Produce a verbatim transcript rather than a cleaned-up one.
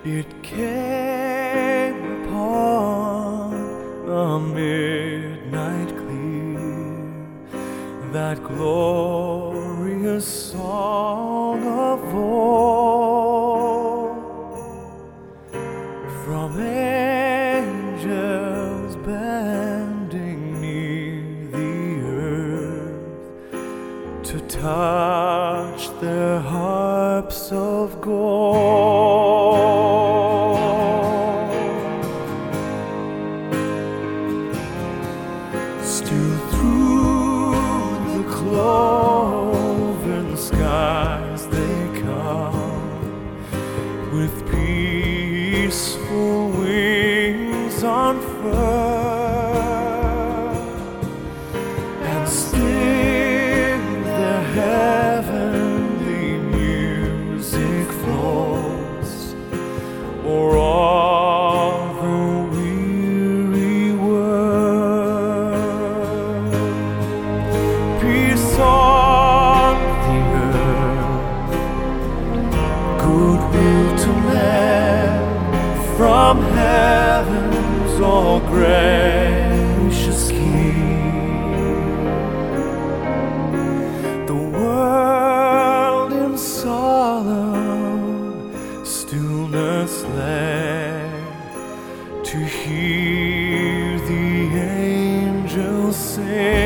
It came upon the midnight clear, that glorious song of old, from angels bending near the earth to touch their harps of gold. Still through the cloven skies they come, with peaceful wings unfurled, and still their heavenly music flows o'er all the weary world. Peace on the earth, goodwill to men, from heaven's all gracious King. The world in solemn stillness lay to hear the angels sing.